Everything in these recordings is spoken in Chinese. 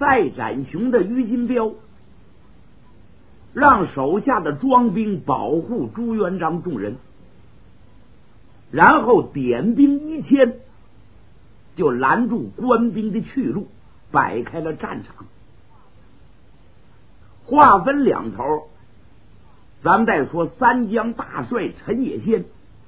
赛展雄的于金彪让手下的庄兵保护朱元璋众人，然后点兵1000，就拦住官兵的去路，摆开了战场。划分两头，咱们再说三江大帅陈野先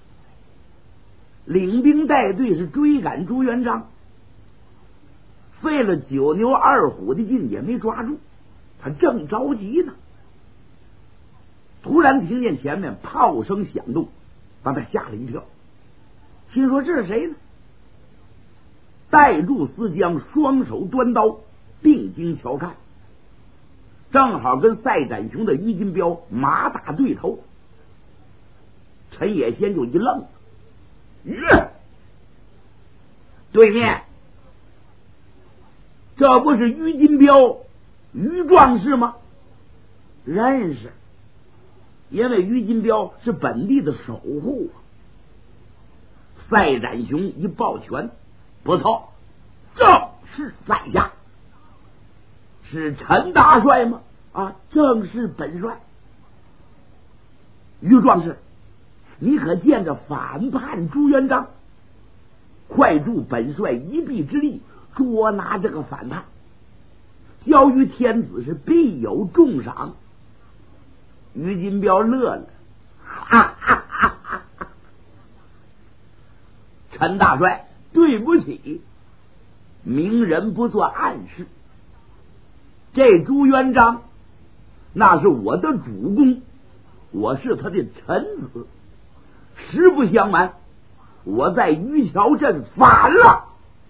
领兵带队是追赶朱元璋，费了9牛2虎的劲也没抓住，他正着急呢，突然听见前面炮声响动，把他吓了一跳，心说这是谁呢？带住思江，双手端刀，定睛瞧看，正好跟赛展雄的于金彪马打对头。陈野先就一愣，对面这不是于金彪于壮士吗？认识，因为于金彪是本地的守护。赛展雄一抱拳，不错，正是在下。是陈大帅吗？啊，正是本帅。于壮士，你可见着反叛朱元璋，快助本帅一臂之力，捉拿这个反叛，交于天子是必有重赏。于金彪乐了，哈哈哈哈哈！陈大帅，对不起，明人不做暗事。这朱元璋那是我的主公，我是他的臣子，实不相瞒，我在于桥镇反了，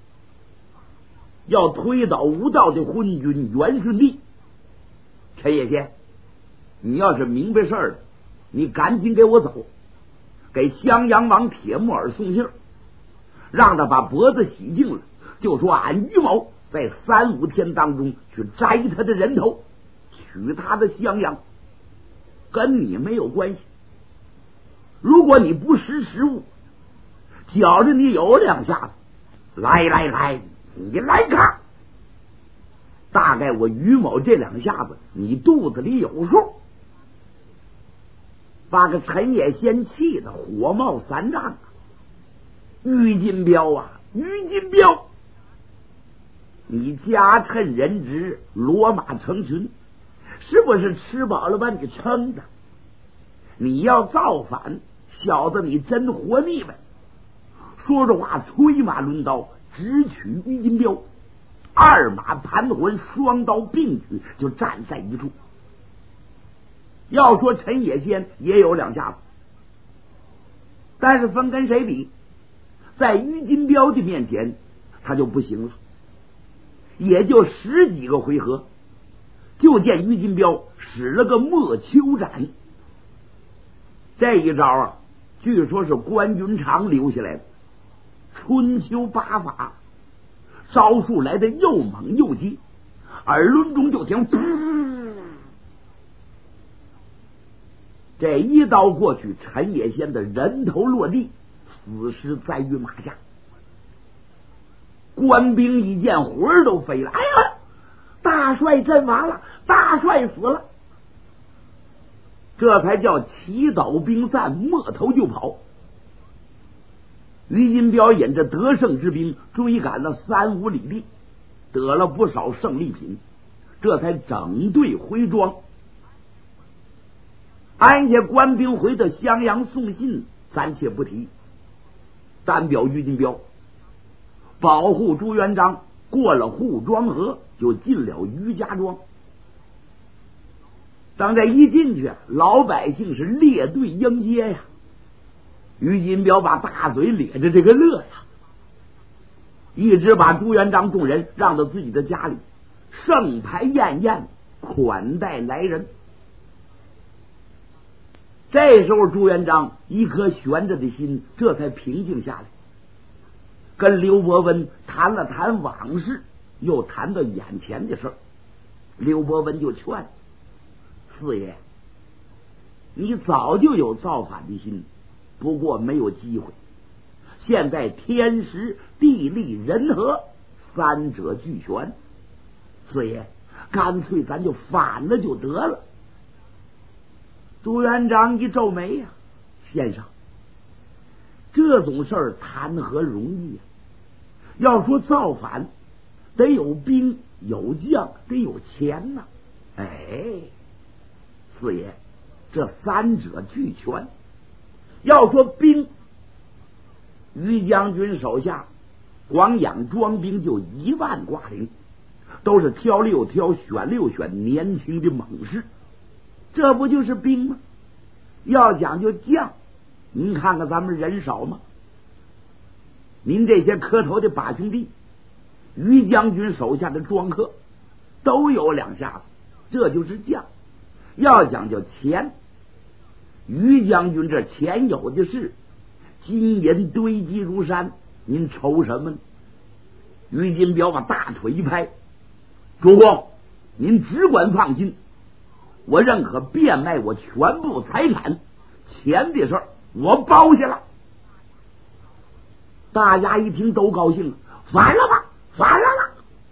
要推倒吴道的昏君袁顺帝。陈野先，你要是明白事儿了，你赶紧给我走，给襄阳王铁木儿送信，让他把脖子洗净了，就说俺于某在3、5天当中去摘他的人头，取他的襄阳，跟你没有关系。如果你不识时务，觉着你有2下子，来，你来看，大概我于某这2下子你肚子里有数。把个陈野先气得火冒3丈。于金彪啊，于金彪，你家趁人直，骡马成群，是不是吃饱了把你撑的？你要造反，小子你真活腻歪。说着话，催马抡刀直取于金彪，2马盘魂，双刀并举，就站在一处。要说陈野先也有2下子，但是分跟谁比，在于金彪的面前他就不行了。也就10几个回合，就见于金彪使了个莫秋斩。这一招啊，据说是关云长留下来的春秋8法，招数来的又猛又急，耳轮中就听这一刀过去，陈野先的人头落地，死尸在于马下。官兵一见，魂儿都飞了，哎呀，大帅阵亡了，大帅死了。这才叫齐倒兵散，摸头就跑。于金彪引着得胜之兵追赶了3、5里地，得了不少胜利品，这才整队回庄。安下官兵回到襄阳送信，暂且不提，单表于金彪保护朱元璋，过了护庄河，就进了于家庄。当这一进去，老百姓是列队迎接呀。于金彪把大嘴咧着这个乐呀，一直把朱元璋众人让到自己的家里，盛牌宴宴，款待来人。这时候朱元璋一颗悬着的心这才平静下来，跟刘伯温谈了谈往事，又谈到眼前的事儿。刘伯温就劝四爷，你早就有造反的心，不过没有机会。现在天时地利人和3者俱全， 四爷，干脆咱就反了就得了。朱元璋一皱眉呀，先生，这种事儿谈何容易呀？要说造反，得有兵有将，得有钱呐。哎，四爷，这三者俱全。要说兵，于将军手下光养装兵就1万挂零，都是挑6挑、选6选年轻的猛士，这不就是兵吗？要讲究将，您看看咱们人少吗？您这些磕头的把兄弟，于将军手下的庄客都有2下子，这就是将。要讲究钱，于将军这钱有的是，金银堆积如山，您愁什么呢？于金彪把大腿一拍，主公，您只管放心，我认可变卖我全部财产，钱的事儿我包下了。大家一听都高兴了，反了吧，反了吧，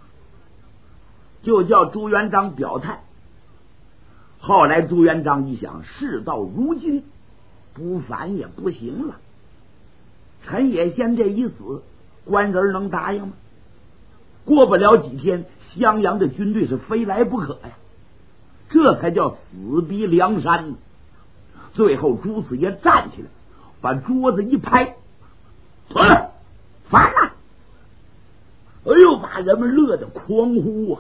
就叫朱元璋表态。后来朱元璋一想，事到如今，不反也不行了。陈野先这一死，官人能答应吗？过不了几天，襄阳的军队是非来不可呀，这才叫死逼梁山。最后朱四爷站起来，把桌子一拍，错了，反了！哎呦，把人们乐得狂呼啊！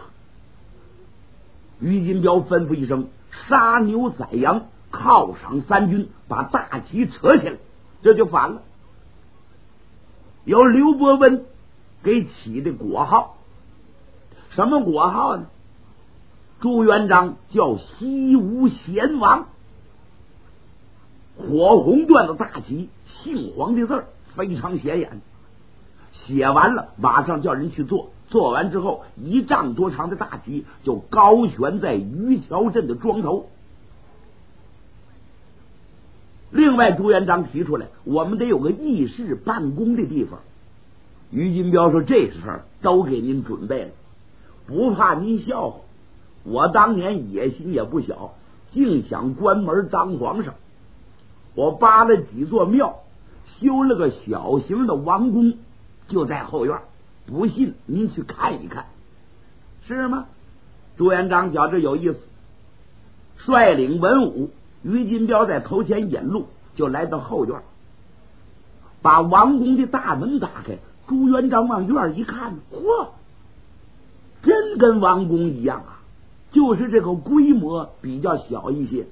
于金彪吩咐一声，杀牛宰羊，犒赏3军，把大旗扯起来，这就反了。由刘伯温给起的国号，什么国号呢？朱元璋叫西吴贤王。火红缎的大旗，姓黄的字儿非常显眼。写完了，马上叫人去做，做完之后，1丈多长的大旗就高悬在于桥镇的庄头。另外，朱元璋提出来，我们得有个议事办公的地方。于金彪说：“这事儿都给您准备了，不怕您笑话。我当年野心也不小，竟想关门当皇上。我扒了几座庙，修了个小型的王宫，就在后院。不信您去看一看，是吗？”朱元璋觉着有意思，率领文武，于金彪在头前引路，就来到后院，把王宫的大门打开。朱元璋往院一看，嚯，真跟王宫一样啊，就是这个规模比较小一些。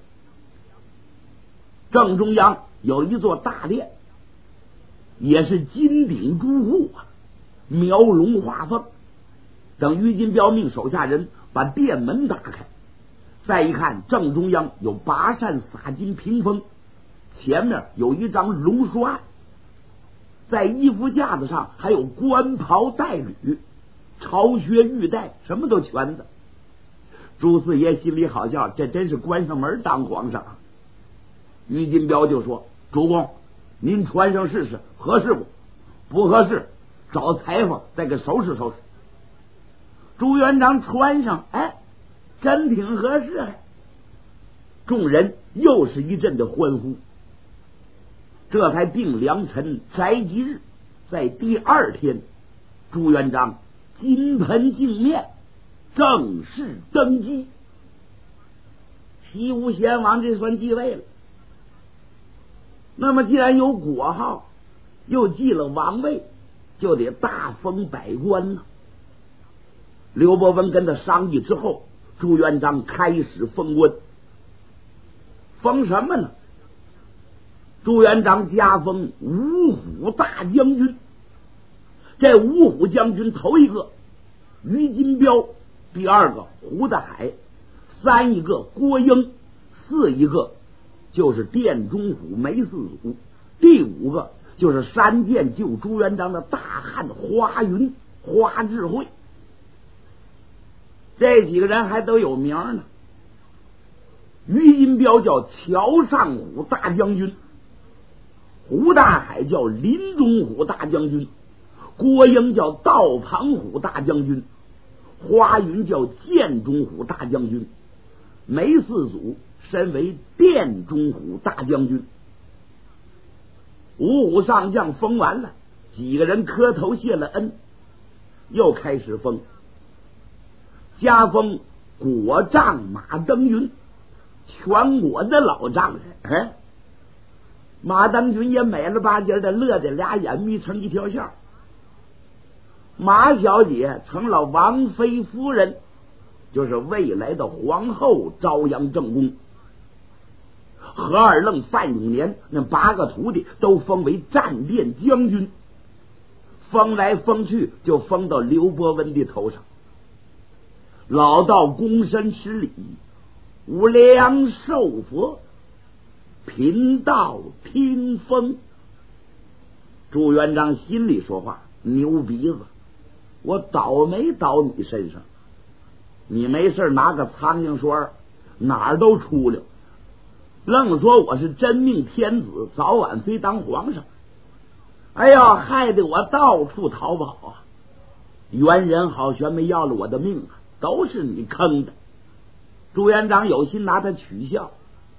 正中央有一座大殿，也是金顶朱户啊，描龙画凤。等于金彪命手下人把殿门打开，再一看，正中央有8扇洒金屏风，前面有一张龙书案，在衣服架子上还有官袍带履、朝靴玉带，什么都全的。朱四爷心里好笑，这真是关上门当皇上啊。于金彪就说：“主公，您穿上试试，合适不？不合适，找裁缝再给收拾收拾。”朱元璋穿上，哎，真挺合适的。众人又是一阵的欢呼。这才定良辰斋吉日，在第2天，朱元璋金盆净面，正式登基。西吴贤王这算继位了。那么既然有国号，又继了王位，就得大封百官呢。刘伯温跟他商议之后，朱元璋开始封官。封什么呢？朱元璋加封五虎大将军。这五虎将军头一个于金彪，第2个胡大海，3一个郭英，4一个就是殿中虎梅四祖，第5个就是山涧救朱元璋的大汉花云花智慧。这几个人还都有名呢。于金彪叫乔上虎大将军，胡大海叫林中虎大将军，郭英叫道庞虎大将军， 华云叫建中虎大将军，梅四祖身为殿中虎大将军。五虎上将封完了，几个人磕头谢了恩，又开始封。加封国丈马登云，全国的老丈人。马登云也美了吧唧的，乐得俩眼眯成一条线。马小姐成了王妃夫人，就是未来的皇后朝阳正宫。何二愣、范永年那8个徒弟都封为战殿将军，封来封去就封到刘伯温的头上。老道躬身施礼，无量寿佛，贫道听风。朱元璋心里说话，牛鼻子，我倒霉倒你身上，你没事拿个苍蝇说哪儿都出溜，愣说我是真命天子，早晚非当皇上。哎呀，害得我到处逃跑啊！元人好悬没要了我的命啊，都是你坑的。朱元璋有心拿他取笑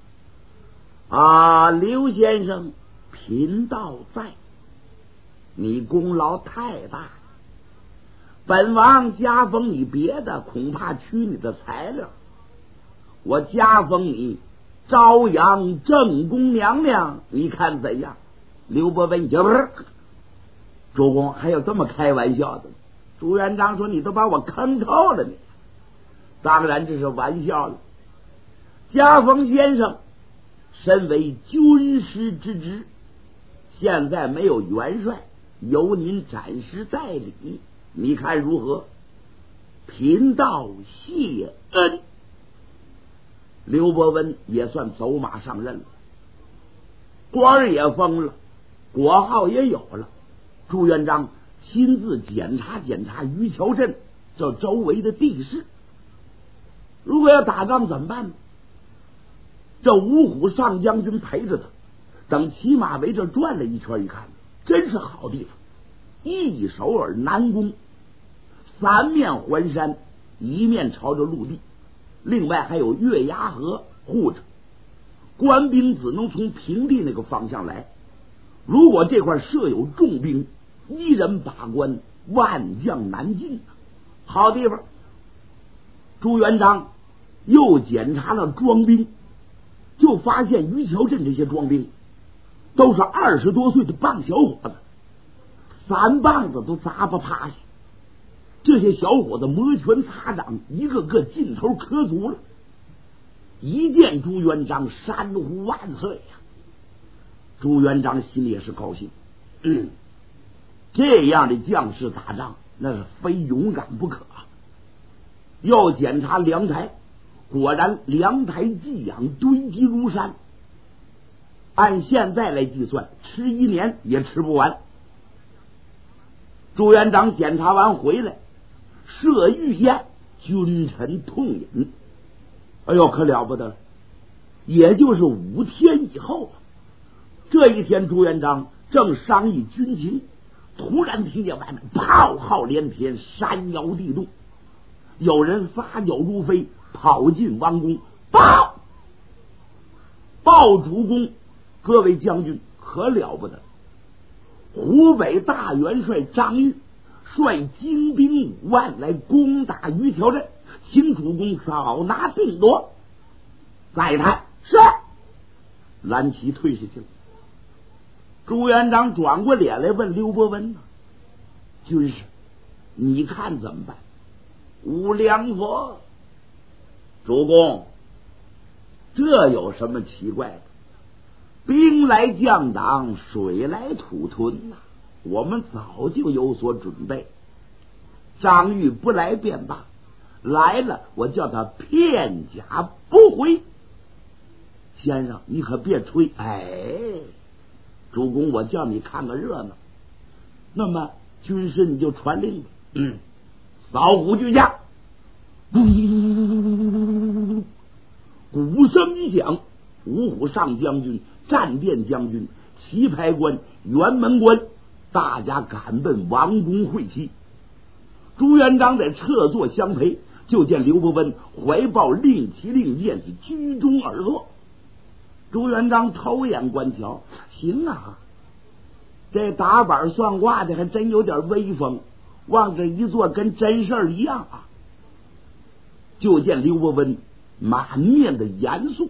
啊，刘先生，贫道在，你功劳太大，本王加封你别的恐怕取你的材料，我加封你朝阳正宫娘娘，你看怎样？刘伯温就不是，主公还有这么开玩笑的？朱元璋说：“你都把我坑透了你。”当然这是玩笑了。加封先生身为军师之职，现在没有元帅，由您暂时代理，你看如何？贫道谢恩。刘伯温也算走马上任了，官儿也封了，国号也有了。朱元璋亲自检查检查于桥镇这周围的地势，如果要打仗怎么办呢？这五虎上将军陪着他，等骑马围着转了一圈，一看真是好地方，一首尔南宫，3面环山，一面朝着陆地，另外还有月牙河护着，官兵只能从平地那个方向来。如果这块设有重兵，一人把关，万将难进。好地方。朱元璋又检查了装兵，就发现于桥镇这些装兵都是20多岁的棒小伙子，3棒子都砸不趴下。这些小伙子摩拳擦掌，一个个劲头可足了。一见朱元璋，山呼万岁呀！朱元璋心里也是高兴。这样的将士打仗，那是非勇敢不可。要检查粮台，果然粮台寄养堆积如山，按现在来计算，吃1年也吃不完。朱元璋检查完回来，设御宴，君臣痛饮。哎呦，可了不得了！也就是5天以后，这一天朱元璋正商议军情，突然听见外面炮号连天，山摇地动，有人撒脚如飞，跑进王宫，报主公，各位将军，可了不得！湖北大元帅张玉率精兵5万来攻打于桥镇，请主公早拿定夺。再谈是。蓝旗退下去了。朱元璋转过脸来问刘伯温：“军师，你看怎么办？”无良佛，主公，这有什么奇怪的？兵来将挡，水来土屯呐，我们早就有所准备。张玉不来便罢，来了我叫他片甲不回。先生，你可别吹！主公，我叫你看个热闹。那么军师你就传令吧。扫虎巨将，鼓声一响，五虎上将军、战殿将军、棋牌官、辕门官，大家赶奔王宫会齐。 朱元璋在侧坐相陪，就见刘伯温怀抱令旗令箭，是居中而坐。朱元璋偷眼观瞧，行啊，这打板算卦的还真有点威风，往这一坐跟真事儿一样啊。就见刘伯温满面的严肃，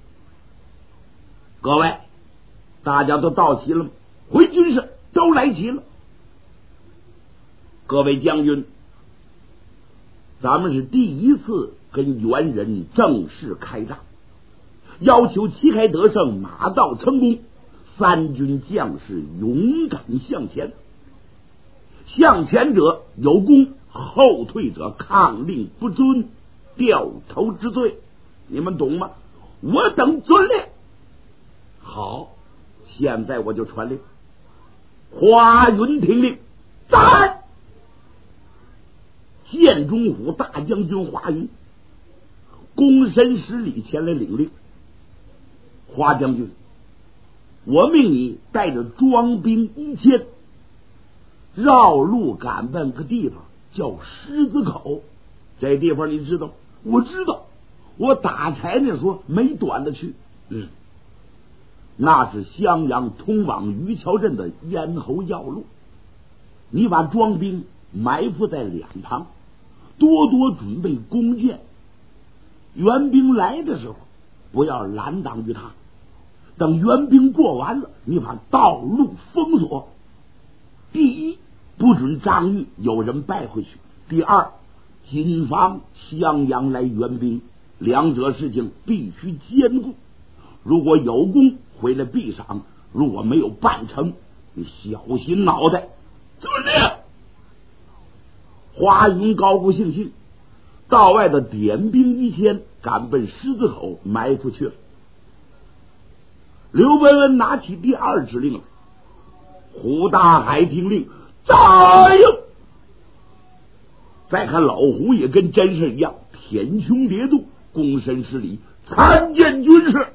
各位大家都到齐了吗？回军士都来齐了。各位将军，咱们是第一次跟元人正式开战，要求旗开得胜，马到成功，三军将士勇敢向前，向前者有功，后退者抗令不遵，掉头之罪，你们懂吗？我等遵令。好，现在我就传令，华云听令，战！建中府大将军华云躬身施礼前来领令。华将军，我命你带着庄兵1000，绕路赶奔个地方叫狮子口。这地方你知道？我知道，我打柴那时候没短的去。那是襄阳通往余桥镇的咽喉要路。你把庄兵埋伏在两旁，多多准备弓箭，援兵来的时候不要拦挡于他。等援兵过完了，你把道路封锁。第一，不准张玉有人败回去；第二，谨防襄阳来援兵，两者事情必须兼顾。如果有功，回来必赏；如果没有办成，你小心脑袋。遵令。华云高高兴兴，道外的点兵1000，赶奔狮子口埋伏去了。刘伯温拿起第二指令了，胡大海听令，扎营。再看老胡也跟真事一样，舔胸叠肚，躬身施礼，参见军士。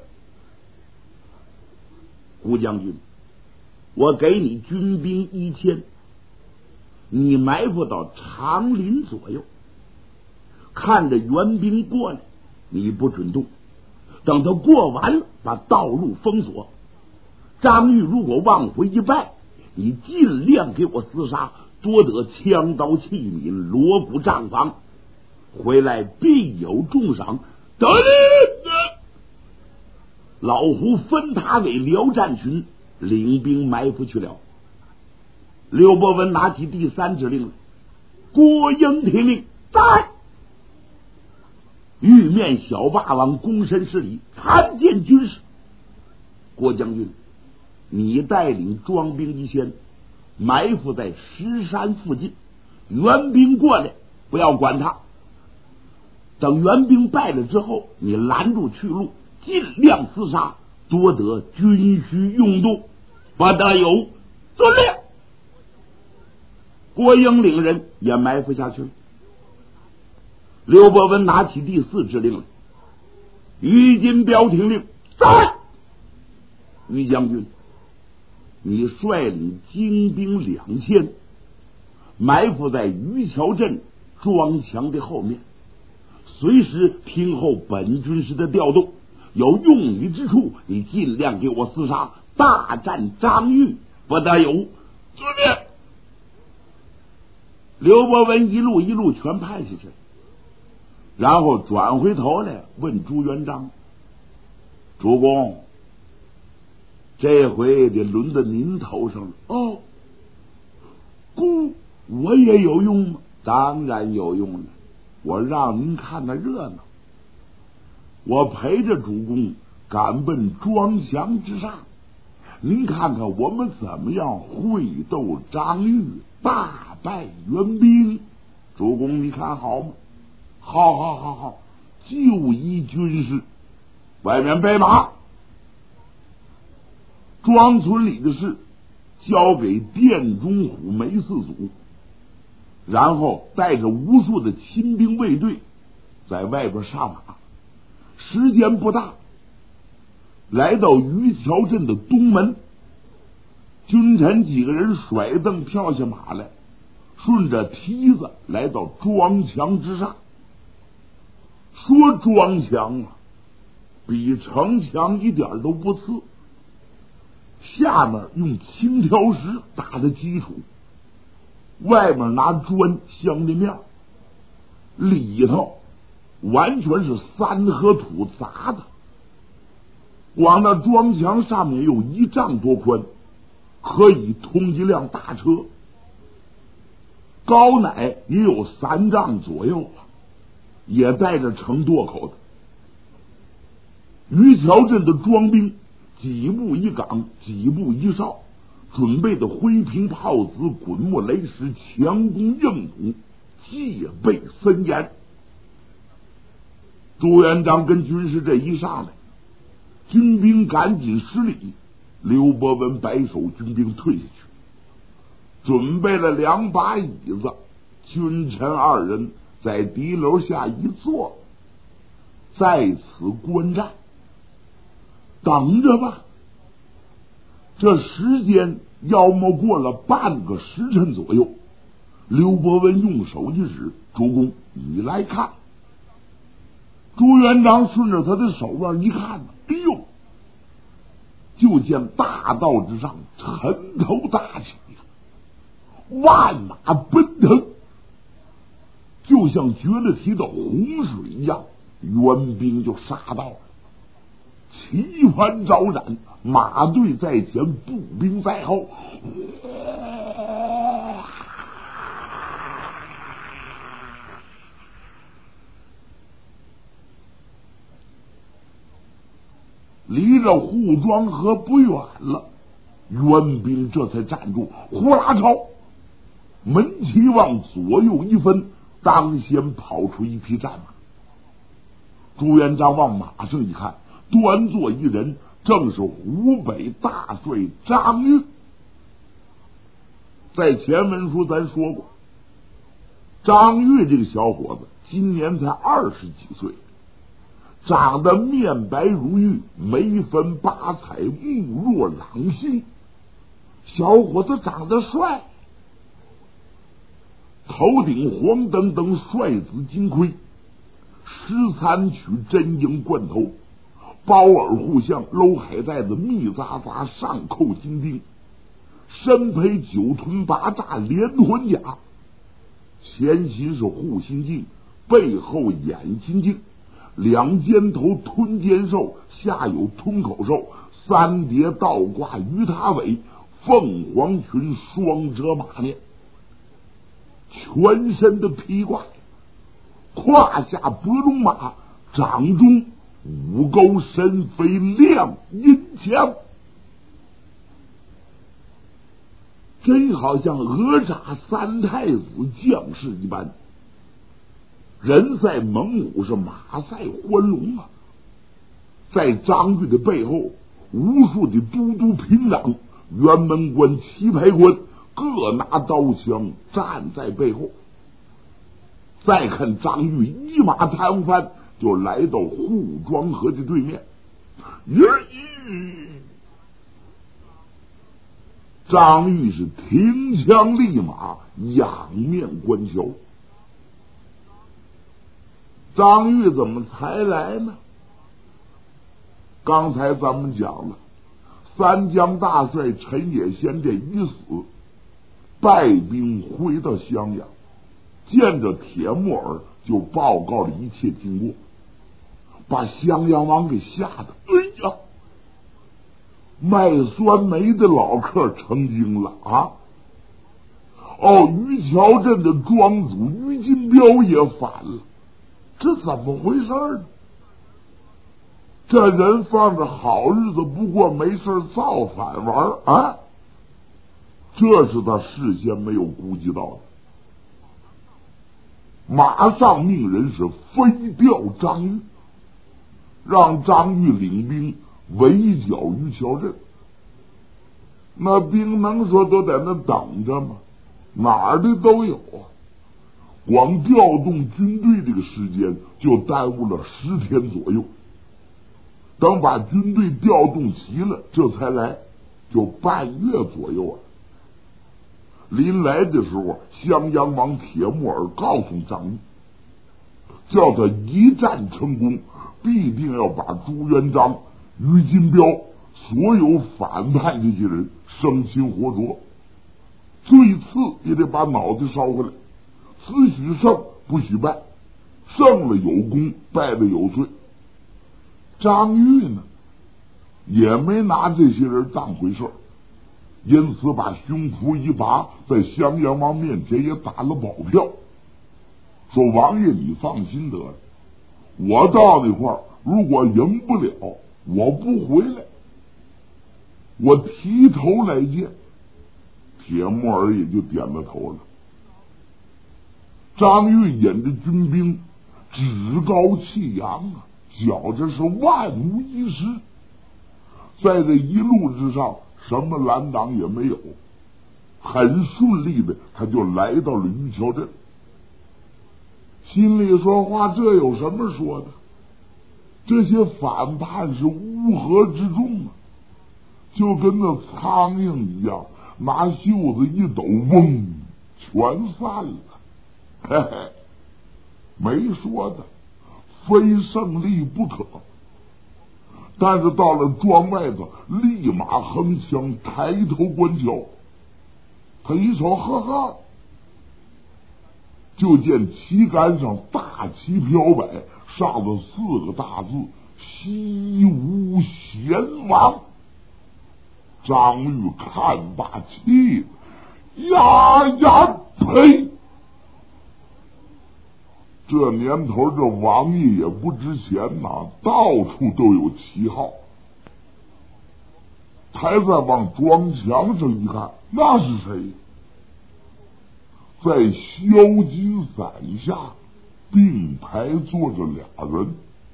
胡将军，我给你军兵1000，你埋伏到长林左右，看着援兵过来，你不准动。等他过完了，把道路封锁。张玉如果往回一败，你尽量给我厮杀，多得枪刀器皿、锣鼓帐房，回来必有重赏。得令。老胡分他为辽战群，领兵埋伏去了。刘伯温拿起第三指令了，郭英听令，在。玉面小霸王躬身施礼，参见军士。郭将军，你带领庄兵1000，埋伏在石山附近，援兵过来不要管他。等援兵败了之后，你拦住去路，尽量厮杀，多得军需用度。不得有遵令。郭英领人也埋伏下去了。刘伯温拿起第4指令了，于金彪听令，在。于将军，你率领精兵2000，埋伏在余桥镇庄墙的后面，随时听候本军师的调动，有用你之处，你尽量给我厮杀，大战张玉，不得有遵令。刘伯温一路一路全派下去了，然后转回头来问朱元璋：主公，这回得轮到您头上了。哦，姑，我也有用吗？当然有用了，我让您看看热闹。我陪着主公赶奔庄墙之上，您看看我们怎么样会斗张玉，大败援兵。主公你看好吗？好，就依军师。外面备马。庄村里的事交给殿中虎梅四祖，然后带着无数的亲兵卫队在外边上马。时间不大，来到余桥镇的东门，君臣几个人甩蹬跳下马来， 顺着梯子来到庄墙之上。说庄墙啊，比城墙一点都不次，下面用青条石打的基础，外面拿砖镶的面，里头完全是三合土砸的。往那庄墙上面有1丈多宽，可以通一辆大车，高乃也有3丈左右了，也带着城垛口的。于桥镇的庄兵几步一岗，几步一哨，准备的灰瓶炮子、滚木雷石、强弓硬弩，戒备森严。朱元璋跟军师这一上来，军兵赶紧施礼，刘伯温摆手，军兵退下去，准备了2把椅子，君臣2人在敌楼下一坐，在此观战，等着吧。这时间要么过了半个时辰左右，刘伯温用手一指：“主公，你来看。”朱元璋顺着他的手腕一看，哎呦，就见大道之上尘头大起，万马奔腾，就像决了堤的洪水一样，援兵就杀到了。旗幡招展，马队在前，步兵在后。离着护庄河不远了，援兵这才站住，呼啦朝门旗往左右一分，当先跑出一匹战马。朱元璋往马上一看，端坐一人，正是湖北大帅张玉。在前文书咱说过，张玉这个小伙子今年才20几岁，长得面白如玉，眉分八彩，目若朗星，小伙子长得帅，头顶黄澄澄帅紫金盔，13曲真缨贯头，包耳护项，搂海带子密匝匝，上扣金钉，身披9臀8炸连环甲，前心是护心镜，背后眼睛镜，2肩头吞肩兽，下有吞口兽，3叠倒挂鱼塔尾，凤凰群双折马面，全身的披挂，胯下伯龙马，掌中5钩神飞亮银枪，真好像哪吒3太子将士一般。人赛猛虎是马赛欢龙啊！在张玉的背后，无数的都督平长、辕门关、棋牌官各拿刀枪站在背后。再看张玉一马摊翻，就来到护庄河的对面。张玉是停枪立马，仰面观瞧。张玉怎么才来呢？刚才咱们讲了，三江大帅陈野先这一死，败兵回到襄阳，见着铁木儿就报告了一切经过，把襄阳王给吓得，哎呀，卖酸梅的老客成精了啊！哦，于桥镇的庄主于金彪也反了，这怎么回事呢？这人放着好日子不过，没事造反玩啊！这是他事先没有估计到的，马上命人是飞调张玉，让张玉领兵围剿于桥镇。那兵能说都在那等着吗？哪儿的都有啊！光调动军队这个时间就耽误了10天左右，等把军队调动齐了，这才来，就半月左右啊。 临来的时候，襄阳王铁木儿告诉张玉，叫他一战成功，必定要把朱元璋、于金彪所有反叛这些人生擒活捉，最次也得把脑袋烧回来。此许胜，不许败，胜了有功，败了有罪。张玉呢，也没拿这些人当回事，因此把胸脯一拔，在襄阳王面前也打了保票，说王爷你放心得了，我到那块儿如果赢不了，我不回来，我提头来见。铁木儿也就点了头了。张玉引着军兵趾高气扬啊，觉着是万无一失，在这一路之上什么拦挡也没有，很顺利的他就来到了于桥镇。心里说话，这有什么说的？这些反叛是乌合之众啊，就跟那苍蝇一样，拿袖子一抖，嗡，全散了。嘿嘿，没说的，非胜利不可。但是到了庄外头，立马横枪抬头观瞧。他一瞅，呵呵，就见旗杆上大旗飘摆，上了4个大字：西吴贤王。张玉看罢气了，呀，呸！这年头，这王爷也不值钱呐，到处都有旗号。他再往庄墙上一看，那是谁？在萧金伞下并排坐着俩人，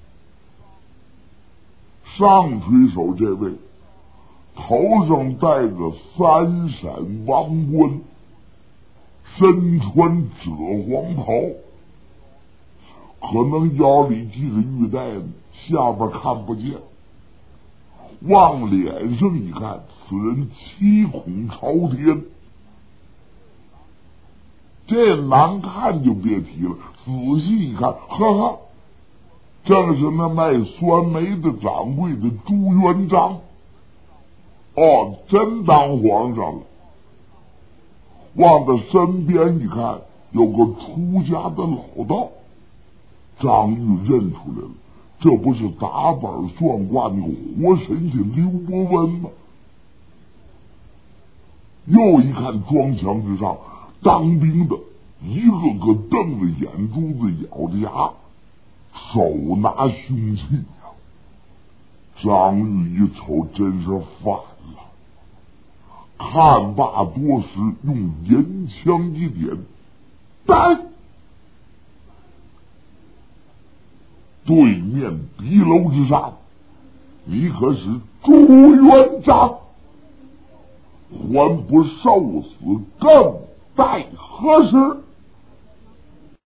上推手这位头上戴着3闪王冠，身穿赭黄袍，可能腰里系着玉带呢，下边看不见。往脸上一看，此人七孔朝天，这难看就别提了。仔细一看，呵呵，正是那卖酸梅的掌柜的朱元璋。哦，真当皇上了。往他身边一看，有个出家的老道。张玉认出来了，这不是打板算卦那个活神仙刘伯温吗？又一看庄墙之上，当兵的一个个瞪着眼珠子，咬着牙，手拿凶器呀。张玉一瞅，真是反了。看罢多时，用银枪一点，带对面敌楼之上，你可是朱元璋，还不受死，更待何时？